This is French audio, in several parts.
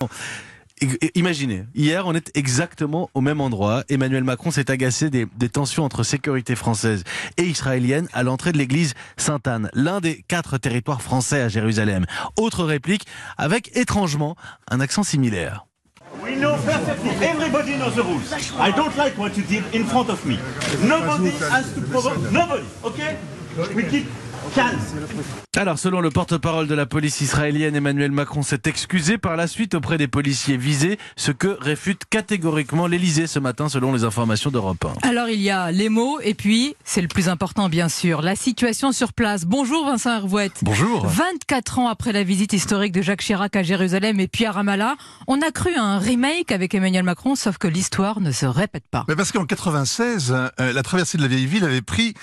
Imaginez, hier on est exactement au même endroit. Emmanuel Macron s'est agacé des tensions entre sécurité française et israélienne à l'entrée de l'église Sainte-Anne, l'un des 4 territoires français à Jérusalem. Autre réplique avec étrangement un accent similaire. We know perfectly. Everybody knows the rules. I don't like what you did in front of me. Nobody has to provoke. Nobody. Okay? We keep calm. Alors, selon le porte-parole de la police israélienne, Emmanuel Macron s'est excusé par la suite auprès des policiers visés, ce que réfute catégoriquement l'Élysée ce matin, selon les informations d'Europe 1. Alors, il y a les mots, et puis, c'est le plus important, bien sûr, la situation sur place. Bonjour Vincent Hervouette. Bonjour. 24 ans après la visite historique de Jacques Chirac à Jérusalem et puis à Ramallah, on a cru à un remake avec Emmanuel Macron, sauf que l'histoire ne se répète pas. Mais parce qu'en 96, la traversée de la vieille ville avait pris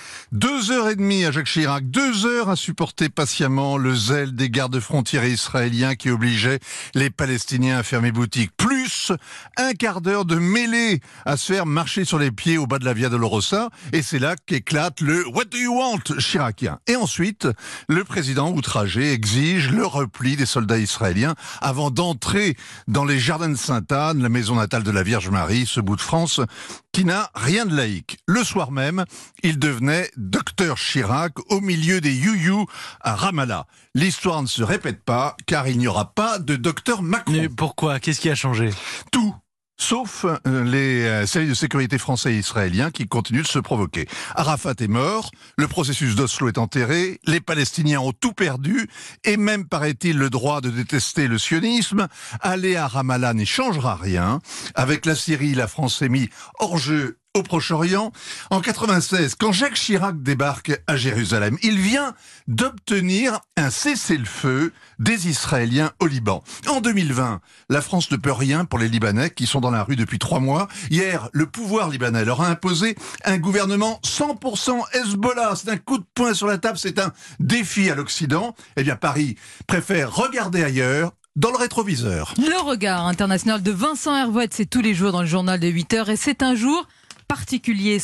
2h30 à Jacques Chirac, 2 heures à supporter patiemment le zèle des gardes frontières israéliens qui obligeaient les Palestiniens à fermer boutique. Plus un quart d'heure de mêlée à se faire marcher sur les pieds au bas de la Via Dolorosa. Et c'est là qu'éclate le « What do you want ?» chiracien. Et ensuite, le président outragé exige le repli des soldats israéliens avant d'entrer dans les jardins de Sainte-Anne, la maison natale de la Vierge Marie, ce bout de France qui n'a rien de laïque. Le soir même, il devenait docteur Chirac au milieu des you-you à Ramallah. L'histoire ne se répète pas car il n'y aura pas de docteur Macron. Mais pourquoi ? Qu'est-ce qui a changé ? Tout. Sauf les services de sécurité français et israéliens qui continuent de se provoquer. Arafat est mort, le processus d'Oslo est enterré, les Palestiniens ont tout perdu, et même, paraît-il, le droit de détester le sionisme. Aller à Ramallah n'y changera rien. Avec la Syrie, la France s'est mise hors jeu au Proche-Orient. En 96, quand Jacques Chirac débarque à Jérusalem, il vient d'obtenir un cessez-le-feu des Israéliens au Liban. En 2020, la France ne peut rien pour les Libanais qui sont dans la rue depuis 3 mois. Hier, le pouvoir libanais leur a imposé un gouvernement 100% Hezbollah. C'est un coup de poing sur la table, c'est un défi à l'Occident. Eh bien, Paris préfère regarder ailleurs, dans le rétroviseur. Le regard international de Vincent Hervouette, c'est tous les jours dans le journal de 8h et c'est un jour particulier.